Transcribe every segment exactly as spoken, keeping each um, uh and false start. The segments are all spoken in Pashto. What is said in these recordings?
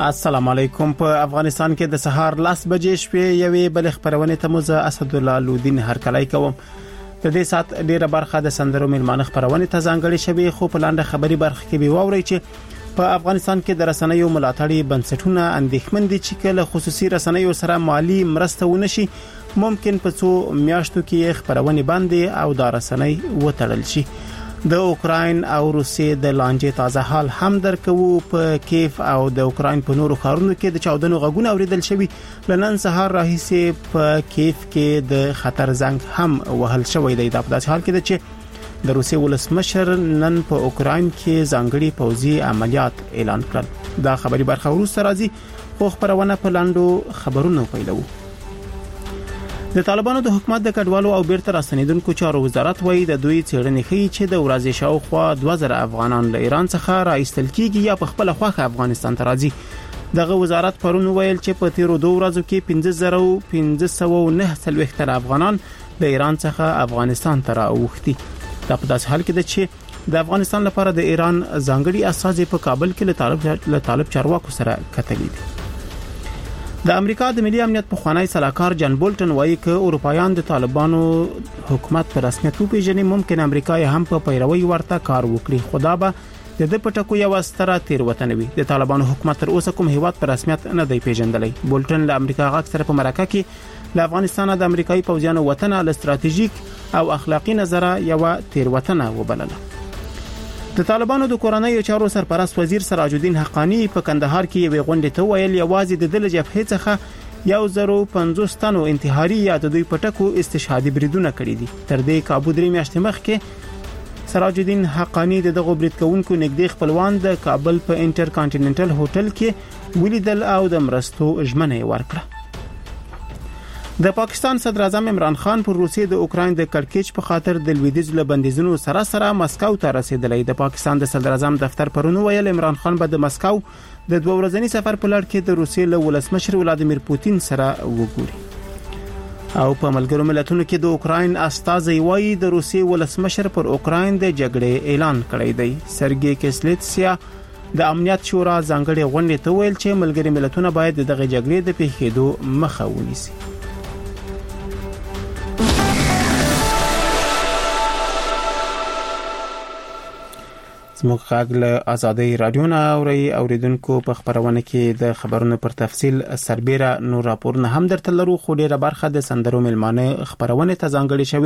السلام علیکم. په افغانستان کې د سهار لاس بجې شپې یوې بل خبرونه ته موزه اسد الله لودین هرکلای کوم. د دې سات ډیره برخه د سندرو ملمانه خبرونه ته ځانګړي شوی، خو په لاندې خبري برخه کې به ووري چې په افغانستان کې د رسنیو ملاتړي بنسټونه اندېښمن دي چې کله خصوصي رسنیو سره مالی مرسته ونشي، ممکن په څو میاشتو کې خبرونه باندې او د رسنۍ وټړل شي. د اوکراین او روسیې د لانجې تازه حال هم درکو. په کیف او د اوکراین په نورو ښارونو کې د چاودنو غږونه اوریدل شوی. لنن سهار راهیسې په کیف کې د خطر زنګ هم وهل شوی دی. د داسې حال کې د چې د روسیې ولسمشر نن په اوکراین کې ځانګړي پوځي عملیات اعلان کړل. دا خبري برخه وروسته راځي، خو خبرونه په لاندو خبرونو پیلو. د طالبانو د حکومت د کډوالو او بیرته راستنیدونکو چارو وزارت وایي د دوی څېړنې ښیي چې د ورځې شاوخوا دوه زره افغانان له ایران څخه راایستل کیږي یا په خپل خوخه افغانستان ته راځي. دغه وزارت پرون ویل چې په تیرو دوه ورځو کې پنځه زره پنځه سوه او نه څلوېښت افغانان له ایران څخه افغانستان ته راوښتي. دا په داسې حال کې ده چې د افغانستان لپاره د ایران ځانګړي استازي په کابل کې له طالب له طالب چارواکو سره کتلي دي. د امریکا د ملي امنیت په خوانی صلاحکار جان بولټن وایي چې اروپایان د طالبانو حکومت پر رسمیت وپیژني، ممکن امریکا یې هم په پیروي ورته کار وکړي. خدا به د دې پټکو یو ستره تیروتنه وي. د طالبانو حکومت تر اوسه کوم هیواد پر رسمیت نه دی پیژندلی. بولټن له امریکا غاک سره په مرکه کې له افغانستان د امریکایي پوځیانو وطن له استراتیژیک او اخلاقی نظره یو تیروتنه وبلله. د طالبانو د کورنۍ چارو سرپرست وزیر سراج الدین حقانی په کندهار کې یو غونډه ته ویل یوازې د دل جبهه څخه یو زره پنځوس تنو انتحاري یا د دوی پټکو استشهادي بریدونه کړی دي. تر دې کابو درې میاشتې مخکې سراج الدین حقانی دغه برید کوونکو نږدې خپلوان د کابل په انټر کانټیننټل هوټل کې ولیدل او د مرستو ژمنه ورکړه. د پاکستان صدر اعظم عمران خان پر روسیې د اوکراین د کړکېچ په خاطر د لویدیځ له بندیزونو سره سره مسکو ته رسیدلی. د پاکستان د صدر اعظم دفتر پرون ویل عمران خان به د مسکو د دوه ورځنی سفر په لړ کې د روسیې له ولسمشر ولادیمیر پوتین سره وګوري. او په ملګرو ملتونو کې د اوکراین استازي وایي د روسیې ولسمشر پر اوکراین د جګړې اعلان کړی دی. سرګی کسلیتسیا د امنیت شورا ځانګړي غونډه ته ویل چې ملګري ملتونه باید دغه جګړې د پیښېدو مخه ونیسي. موږ غاګل آزادۍ رادیو نه اوري اوریدونکو په خبرونه کې د خبرونو پر تفصیل سربېره نور راپورونه هم درته لرو، خو ډیره برخه د سندرو ملمانه خبرونه ته ځانګړي شوی.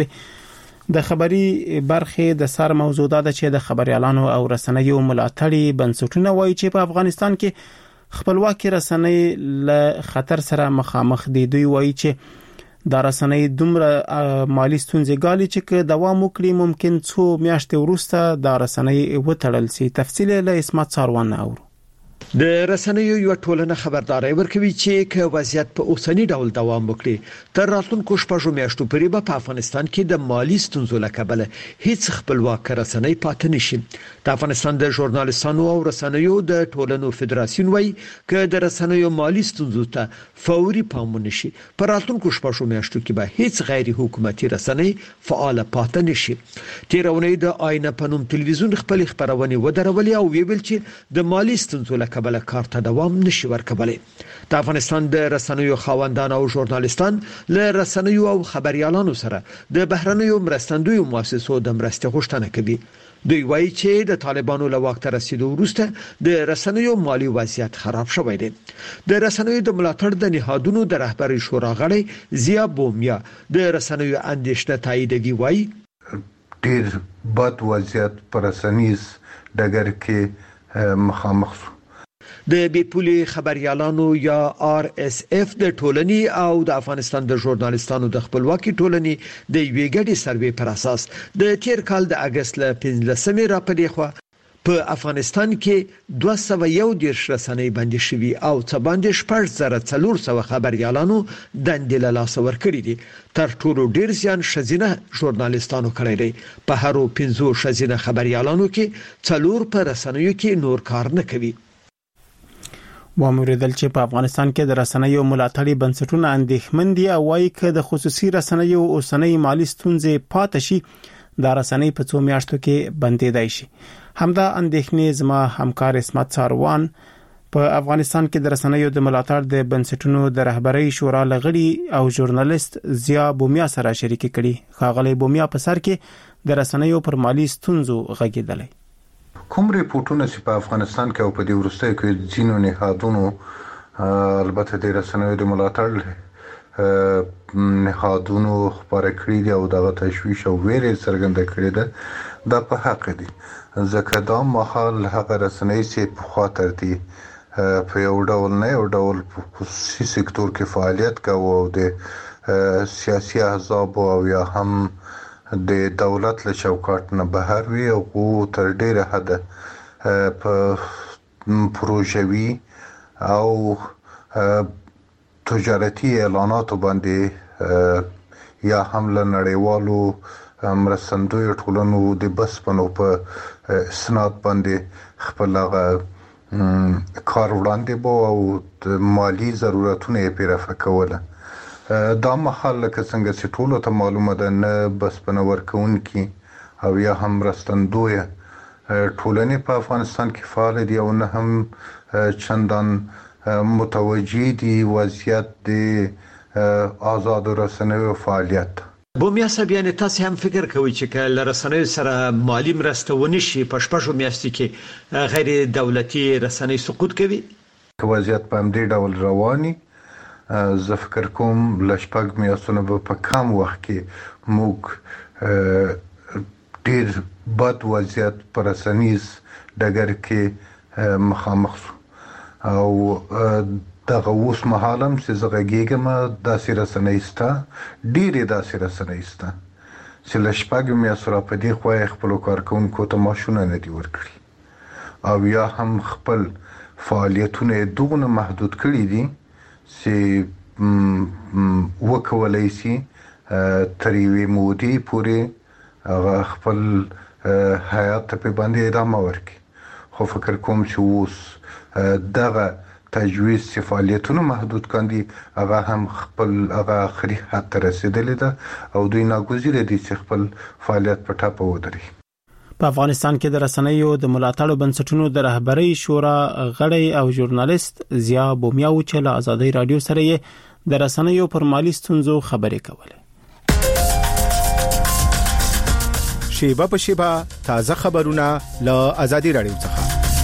د خبري برخه د سر موضوع ده چې د خبريالانو او رسنیو ملاتړي بنسټونه وایي چې په افغانستان کې خپلواکي رسنۍ له خطر سره مخامخ دي. دوی وایي چې دا رسنۍ دومره مالی ستونزې ګالي چې دوام وکړي، ممکن څو میاشتې وروسته دا رسنۍ وټړل شي. تفصیل له اسمت ساروان اورو. د رسنیو یو ټولنه خبرداري ورکوي چې که وضعیت په اوسنی ډول دوام وکړي تر راتلونکو شپږو میاشتو پورې به په افغانستان کې د مالی ستونزو له کبله هیڅ خپلواک رسنۍ پاتې نشي. د افغانستان د ژورنالیستانو او رسنیو د ټولنو فدراسیون وایي چې د رسنیو مالی ستونزو ته فوري پام ونشي په راتلونکو شپږو میاشتو کې به هیڅ غیر حکومتي رسنۍ فعال پاتې نشي. تیرونی د آینه پنوم تلویزیون خپل خبرونه ودرولې او ویل چې د مالی ستونزو له کبله کار ته دوام نشي ورکولی. د افغانستان د رسنیو خاوندان او ژورنالیستان له رسنیو او خبريالانو سره د بهرنیو مرستندویو مؤسسو د مرستې غوښتنه کوي. دوی وایي چې د طالبانو له واک ته رسیدو وروسته د رسنیو مالی وضعیت خراب شوی دی. د رسنیو د ملاتړ د نهادونو د رهبري شورا غړی زیا بومیا د رسنیو اندېښنه تاییدوي. وایي ډیر بد وضعیت پر رسنیز دغه کې مخامخ شو. د بیپولي خبريالانو یا آر اس اف د ټولنې او د افغانستان د ژورنالیستانو د خپلواکي ټولنې د یوې ګډې سروې پر اساس د تیر کال د اگست ل پنځلسمې راپدې خو په افغانستان کې دوه سوه یو دیرش رسنۍ بندي شوي او څه باندې شپږ زره څلور سوه خبريالانو دندې له لاسه ورکړي دي. تر ټولو ډیر زیان ښځینه ژورنالیستانو کړی دی. په هرو پنځو ښځینه خبريالانو کې څلور په رسنیو کې نور کار نه کوي. واموریدل چې په افغانستان کې د رسنیو ملاتړي بنسټونه اندېښمن دي او وايي چې د خصوصي رسنیو اوسنۍ مالی ستونزې پاتې شي دا رسنۍ په څو میاشتو کې بندېدای شي. همدا اندېښنې زما همکار اسمت ساروان په افغانستان کې د رسنیو د ملاتړ د بنسټونو د رهبرۍ شورا لغړي او ژورنالیست ضیا بومیا سره شریک کړي. ښاغلی بومیا په سر کې د رسنیو پر مالی ستونزو غږیدلی. کوم ریپورتونه چې په افغانستان کې او په دې وروستیو کې ځینو نهادونو البته د رسنیو د ملاتړ نهادونو خبره کړې دي او دغه تشویش او ویرې څرګنده کړې ده دا په حق دي، ځکه دا مهال هغه رسنۍ چې په خاطر دي په یو ډول نه یو ډول په خصوصي سکتور کې فعالیت کوي او د سیاسي احزاب او یا هم د دولت له چوکاټ نه بهر وي او تر ډیره حده په پروژوي او تجارتي اعلاناتو باندې یا هم له نړیوالو مرستندویو ټولنو د بسپنو په اسناد باندې خپل هغه کار وړاندې بو او د مالی ضرورتونه یې پیرفه کوله. دا مهال لکه څنګه چې ټولو ته معلومه ده نه بسپنه ورکوونکي او یا هم مرستندویه ټولنې په افغانستان کې فعال دي او نه هم چندان متوجه دي وضعیت د آزاد رسنیو فعالیت. بومیا صاحب، یعنی تاسو هم فکر کوئ چې کله رسنیو سره مالی مرسته ونشي په شپږو میاشتو کې غیر دولتي رسنۍ سقوط کوي؟ که وضعیت په همدې ډول رواني زه فکر کوم له شپږ میاشتو به په کم وخت کې موږ ډیر بد وضعیت په رسنیز ډګر کې مخامخ شو او دغه اوس مهالم چې زه غږیږم داسې رسنۍ سته، ډېرې داسې رسنۍ سته چې له شپږو میاشتو را په دې خوا یې خپلو کارکوونکو ته معاشونه نه دي ورکړي او یا هم خپل فعالیتونه یې دومره محدود کړي دي چې وکولی شي تر یوې مودې پورې هغه خپل حیات ته په باندې ادامه ورکړي. خو فکر کوم چې اوس دغه تجویز چې فعالیتونه محدود کاندي هغه هم خپل هغه آخري حد ته رسیدلی ده او دوی ناګزیره دي چې خپل فعالیت په ټاپه ودري. په افغانستان کې د رسنیو د ملاتړ بنسټونو د رهبرۍ شورا غړی او ژورنالیست ضیا بومیا و چې له آزادۍ رادیو سره یې د رسنیو پر مالی ستونزو خبرې کولې. شیبه په شیبه تازه خبرونه له آزادۍ رادیو څخه.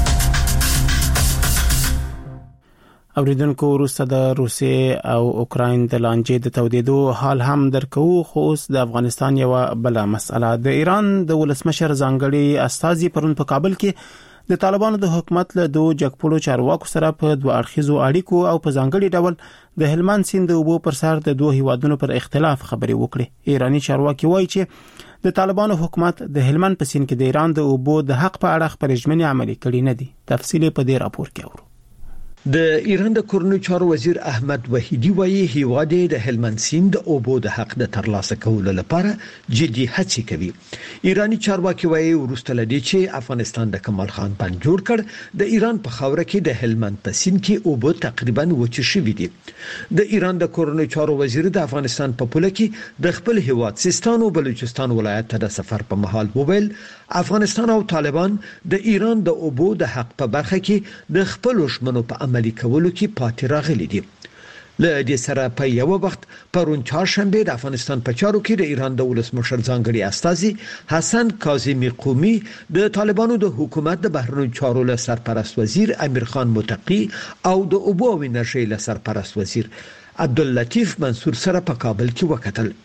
اوریدونکو، وروسته د روسیې او اوکراین د لانجې د تودېدو حال هم درکو، خو اوس د افغانستان یو بل مسله. د ایران د ولسمشر ځانګړي استازي پرون په کابل کې د طالبانو د حکومت له دوه جګپوړو چارواکو سره په دوه اړخیزو اړیکو او په ځانګړي ډول د هلمند سیند د اوبو پر سر د دوه هیوادونو پر اختلاف خبرې وکړي. ایرانی چارواکي وایي چې د طالبانو حکومت د هلمند په سیند کې د ایران د اوبو د حق په اړه خبرې ژمنې عملي کړې نه دي. تفصیل په دې راپور کې اورو. د ایران د کورنیو چارو وزیر احمد وحیدی وایي هیواد د هلمند سیند او اوبو د حق د ترلاسه کولو لپاره جدي هڅې کوي. ایرانی چارواکي وایي ورسته لدی چې افغانستان د کمال خان بند جوړ کړ، د ایران په خاوره کې د هلمند په سیند کې اوبو تقریبا وچ شوي دي. د ایران د کورنیو چارو وزیر د افغانستان په پوله کې د خپل هیواد سیستان او بلوچستان ولایت ته د سفر په مهال وویل افغانستان او طالبان د ایران د اوبو د حق په برخه کې د خپل شمنو په عملي کولو کې پاتې راغلي دي. له دې سره په یو وخت پرون چهارشنبه د افغانستان په چارو کې د ایران د ولسمشر ځانګړي استازي حسن کاظمی قومي د طالبانو د حکومت د بهرنیو چارو له سرپرست وزیر امیر خان متقی او د اوبو او انرژي له سرپرست وزیر عبداللطیف منصور سره په کابل کې وکتل.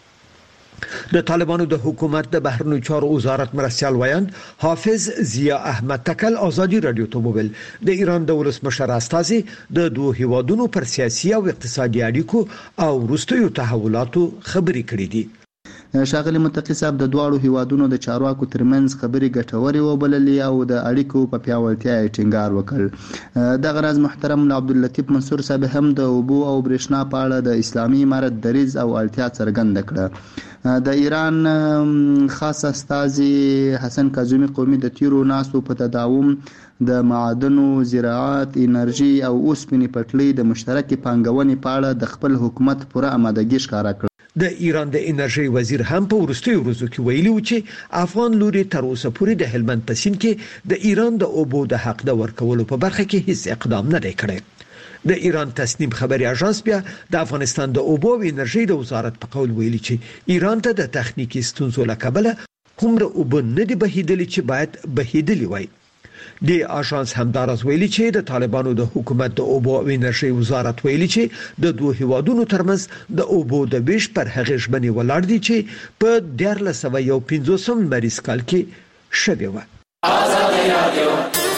د طالبانو د حکومت د بهرنیو چارو وزارت مرستیال ویاند حافظ ضیا احمد تکل آزادی رادیو ته وویل د ایران د ولسمشر استازي د دوه هیوادونو پر سیاسي او اقتصادي اړیکو او وروستیو تحولاتو خبرې کړې دي. ښاغلي متقی صاحب د دواړو هیوادونو د چارواکو ترمنځ خبرې ګټورې وبللې او د اړیکو په پیاوړتیا یې ټینګار وکړ. دغه راز محترم عبداللطیف منصور صاحب هم د اوبو او برېښنا په اړه د اسلامي امارت دریځ او اړتیا څرګنده کړه. د ایران خاص استازي حسن کاظمی قومي د تیرو ناسو په تداوم د معادنو، زراعت، انرژي او اوسپنې پټلۍ د مشترکې پانګونې په اړه د خپل حکومت پوره آمادګي ښکاره کړه. د ایران د انرژي وزیر هم په ورستیو ورځو کې ویلي و چې افغان لوري تر اوسه پورې د هلمند په سیند کې د ایران د اوبو د حق د ورکولو په برخه کې هیڅ اقدام نه دی کړی. د ایران تصنیم خبري اژانس بیا د افغانستان د اوبو او انرژي د وزارت په قول ویلي چې ایران ته د تخنیکی ستونزو له کبله کومره اوبه نه دی بهیدلې چې باید بهیدلې وای. د اژانس همدارس ویلي چې د طالبانو د حکومت د اوبو او انرژي وزارت ویلي چې د دوه هیوادونو ترمنځ د اوبو د ویش پر هغه ژمنې ولاړ دي چې په د هزار لسوه یو پنځوسم مریض کال کې شوه و. آزاد رادیو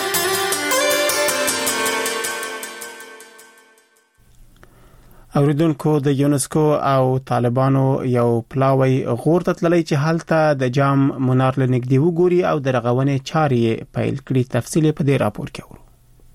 اوریدونکو د یونسکو او طالبانو یو پلاوی غور ته تللی چې حالته د جام منار لنګدي وګوري او د رغونې چارې پیل کړي. تفصیل په دې راپور کې اورو.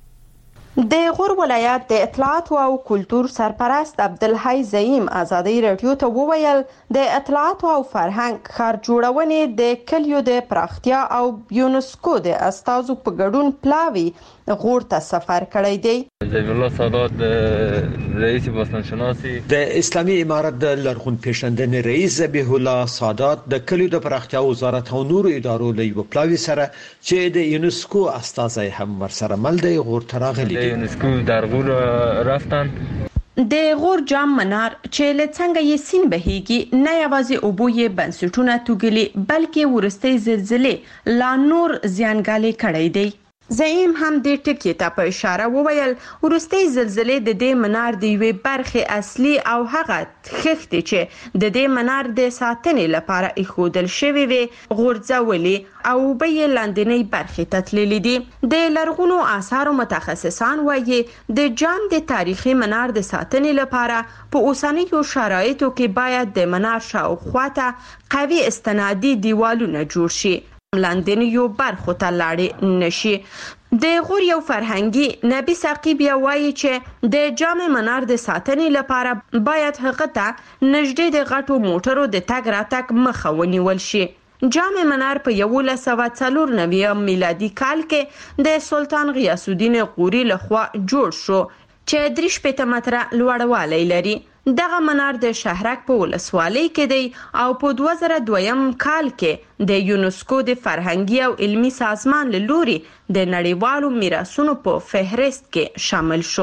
د غور ولایت د اطلاعات او کلتور سرپرست عبدالحی زعیم ازادي رادیو ته وویل د اطلاعات او فرهنګ ښار جوړونې د کلیو د پراختیا او یونسکو د استازو په ګډون پلاوی غور ته سفر کړی دی. ضیف الله سادات رئیس باستانشناسی د اسلامي امارت د لرغون پیشندنې رئیس ذبیح الله سادات د کلیو د پراختیا وزارت او نورو ادارو له یو پلاوی سره چې د یونسکو استازي هم ورسره مل دی غور ته راغلي دي. یونسکو در غور رفتن. د غور جام منار چې لڅنګه یې سین بهيږي نه یوازې اوبوي بنسټونه توګلي بلکې ورستۍ زلزلې لا نور زیانګالي کړی دی. زعیم هم د ټکی ته په اشاره وویل ورستۍ زلزلې د دې منار د یوې برخې اصلي او هغه خښتې چې د دې منار د ساتنې لپاره ایښودل شوی وي غورځولې او به یې لاندنۍ برخې ته تللې دي. د لرغونو آثارو متخصصان وایي د جام د تاریخي منار د ساتنې لپاره په اوسنیو شرایطو کې باید د منار شاوخوا ته قوي استنادي دیوالونه جوړ شي لاندې یو برخو ته لاړې نشي. د غور یو فرهنګي نبی ساقی بیا وایي چې د جام منار د ساتنې لپاره باید هغه ته نږدې د غټو موټرو د تګ راتګ مخه ونیول شي. جام منار په یولس سوه څلور نوي میلادي کال کې د سلطان غیاث الدین غوري لخوا جوړ شو چې درې شپېته متره لوړوالی لري. دغه منار د شهرک په ولسوالۍ کې دی او په دوه زره دویم کال کې د یونسکو د فرهنګي او علمي سازمان له لوري د نړیوالو میراثونو په فهرست کې شامل شو.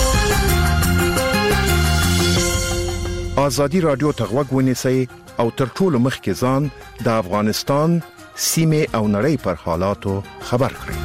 آزادي رادیو ته غوږ ونیسئ او تر ټولو مخکې ځان د افغانستان سیمې او نړۍ پر حالاتو خبر کړئ.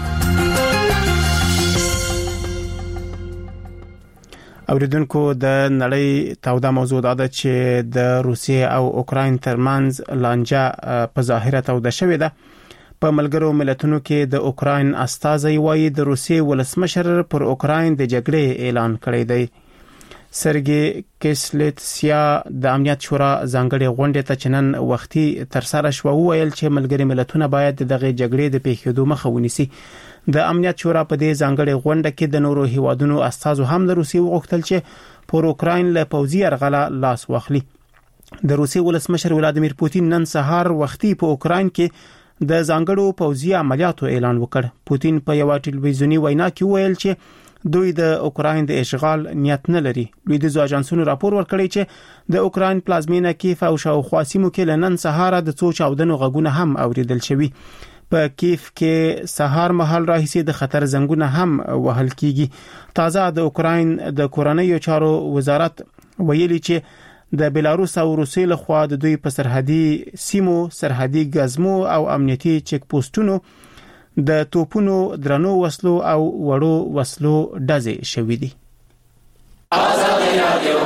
اوریدونکو د نړۍ توده موضوع ده چې د روسیې او اوکراین ترمنځ لانجه په ظاهره توده شوې ده. په ملګرو ملتونو کې د اوکراین استازي وایي د روسیې ولسمشر پر اوکراین د جګړې اعلان کړی دی. سرګي کسلتسیا د امنیت شورا ځانګړي غونډې ته چنن وختي تر سره شو ویل چې ملګري ملتونه باید دغه جګړې د پیښېدو مخه ونیسي. د امنیت شورا په دې ځانګړي غونډه کې د نورو هیوادونو استازو هم د روسیې وغوښتل چې پر اوکراین له پوځي یرغله لاس واخلي. د روسیې ولسمشر ولادیمیر پوتین نن سهار وختي په اوکراین کې د ځانګړو پوځي عملیاتو اعلان وکړ. پوتین په یو ټلویزیونی وینا کې ویل چې دوی د اوکراین د اشغال نیت نه لري. لویدیځو اژانسونو راپور ورکړی چې د اوکراین پلازمینه کیف او شاوخوا سیمو کې نن سهار د څو چاودنو غږونه هم اوریدل شوي. په کیف کې سهار مهال راهیسې د خطر زنګونه هم وهل کیږي. تازه د اوکراین د کورنیو چارو وزارت ویلي چې د بلاروس او روسیې لخوا د دوی په سرحدي سیمو سرحدي غزمو او امنیتي چک پوسټونو د توپونو درنو وسلو او وړو وسلو ډزې شوې دي. آزاد رادیو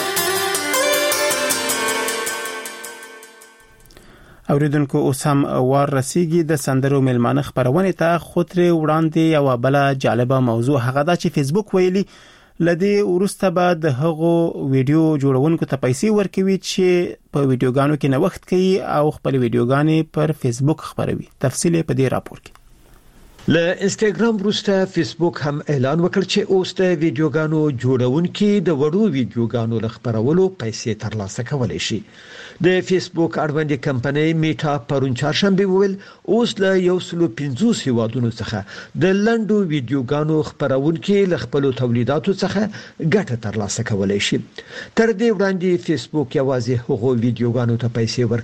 اوریدونکو اوس هم وار رسیږي د سندرو ملمانه خبرونه ته خطر وړاندې یو بل جالبه موضوع هغه دا چې فیسبوک ویلي لدی ورسته به د هغو ویډیو جوړونکو ته پیسې ورکوي چې په ویډیوګانو کې نوښت کوي او خپل ویډیوګانې پر فیسبوک خبروي. تفصیل په دې راپور کې. له انستګرام وروسته فیسبوک هم اعلان وکړ چې اوس د ویډیوګانو جوړونکي د وړو ویډیوګانو لخبرولو پیسې ترلاسه کولای شي. د فیسبوک اړوندې کمپنۍ میټا پرون چهارشنبه ویل اوس له یو سل پنځوس هیوادونو څخه د لنډو ویډیوګانو خبرونکي لخپلو تولیداتو څخه ګټه ترلاسه کولای شي. تر دې وړاندې فیسبوک یوازې هغو ویډیوګانو ته پیسې ورکړي